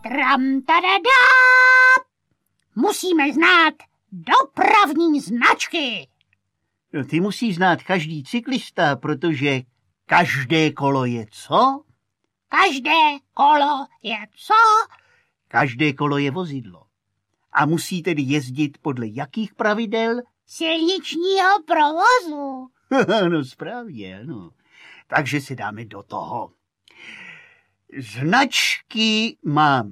Tram tadadá! Musíme znát dopravní značky. No, ty musí znát každý cyklista, protože každé kolo je co? Každé kolo je co? Každé kolo je vozidlo. A musí tedy jezdit podle jakých pravidel? Silničního provozu. No správně, ano. Takže si dáme do toho. Značky máme